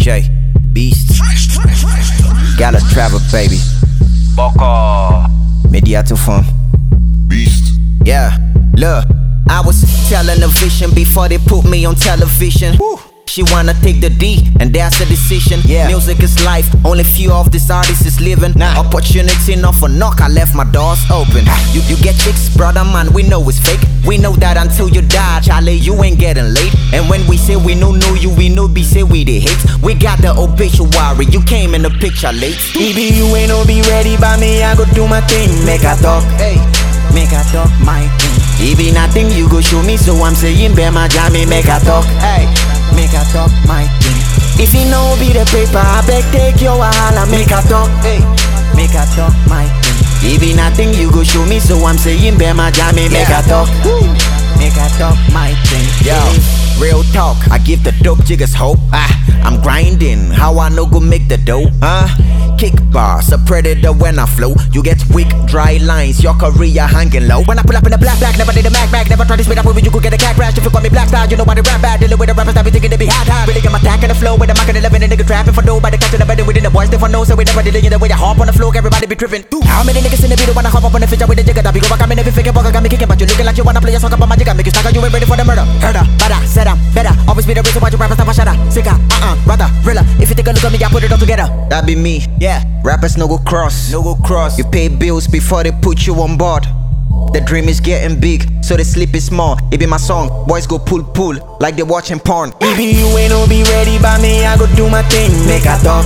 Shay, Beast, gotta travel, baby. Boko, Mediato Fun, Beast. yeah, look, I was telling a vision before they put me on television. Woo. She wanna take the D, and that's the decision. Yeah. Music is life, only few of these artists is living. Opportunity not for knock, I left my doors open. You get chicks, brother man, we know it's fake. We know that until you die, Charlie, you ain't getting late. And when we say we know you, we know be say we the hate. We got the obituary, you came in the picture late. Maybe you ain't no be ready by me, I go do my thing. Make a talk, Hey, make a talk, my thing. it be nothing you go show me, so I'm saying bear my jammy, make a talk. Hey, Make a talk, my thing. if you know be the paper, I beg take your wahala, make a talk. Hey, Make a talk, my thing. it be nothing you go show me, so I'm saying bear my jammy, make a talk. Make a talk, my thing. Yo, real talk, I give the dope jiggers hope. I'm grinding, how I know go make the dough, kick bars, a predator when I flow. You get weak, dry lines, your career hanging low. When I pull up in the black, never did a Mac, never try to spit up with you could get a cat crash. If you call me black star, you know why the rap bad. Dealing with the rappers that be thinking they be hot. Really get my tack in the flow with the Mac and 11 and nigga trapping for dough. By the catching the better within the boys, they for no, so we never dealing the way they hop on the floor, everybody be tripping. How many niggas in the video wanna hop up on the feature with the jigger? That be go back, I'm in every figure, got me kicking, but you looking like you wanna play a song about my jigger. Make you stuck, you ain't ready for the murder. Herder, better, said I'm better. Always be the reason why you rappers never shut up. Sicker, brother, realer. If you take a look at me, I put it all together. That be me, yeah. Rappers no go cross, no go cross. You pay bills before they put you on board. The dream is getting big, so the sleep is small. It be my song, boys go pull, like they watching porn. Maybe you ain't no be ready by me, I go do my thing. Make a talk,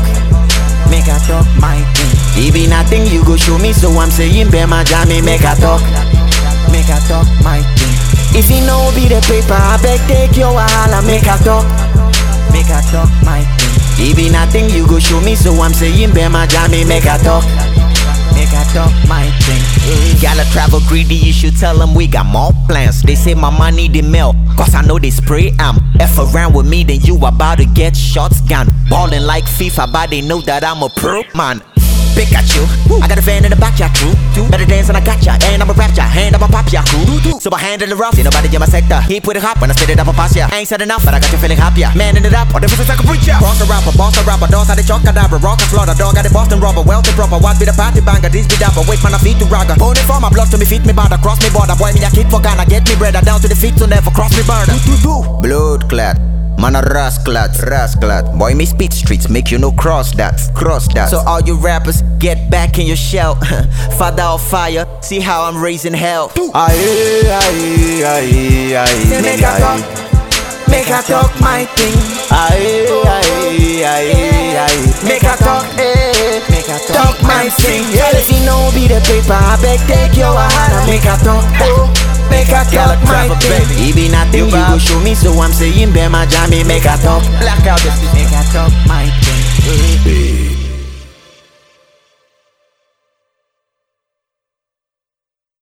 my thing. It be nothing you go show me, so I'm saying bear my jammy, make a talk. Make a talk, my thing. If you know be the paper, I beg take your wahala, make a talk. Make a talk, my thing. It be nothing you go show me, so I'm saying bear my jammy, make a talk. Make a talk, my thing. Gotta travel greedy, you should tell them we got more plans. They say my money the mail, cause I know they spray F around with me, then you about to get shots gun. Ballin' like FIFA, but they know that I'm a pro man. Pikachu, I got a fan in the back, yeah, true. Better dance than I got ya, and I'm a rap ya, and I'm a pop ya, cool. So I handle it rough, see nobody in my sector. Keep with it hot when I spit it up a pass ya. I ain't said enough, but I got you feeling happier. Manning it up, or the business like a preacher. Boss a rapper, doors out the chalk cadabra, rock and slaughter, dog at the Boston rubber, wealthy proper. What be the party banger, this be dapper, wait man, I feet to ragga. Pony for my blood to me, feet me border, cross me border. Boy, me a kid for Ghana, get me bread, down to the feet to never cross me border. Blood clad. Man a rasclat. Boy, me speed streets, make you no cross that. So all you rappers, get back in your shell. Father of fire, see how I'm raising hell. Make a talk, my thing. Make a talk, make a talk, my thing. If you know be the paper, I beg take your wahala. Make a talk, make a talk, my thing. It be nothing you go show me, so I'm saying bear my jammy, make a talk. Black out this, make a talk, my thing.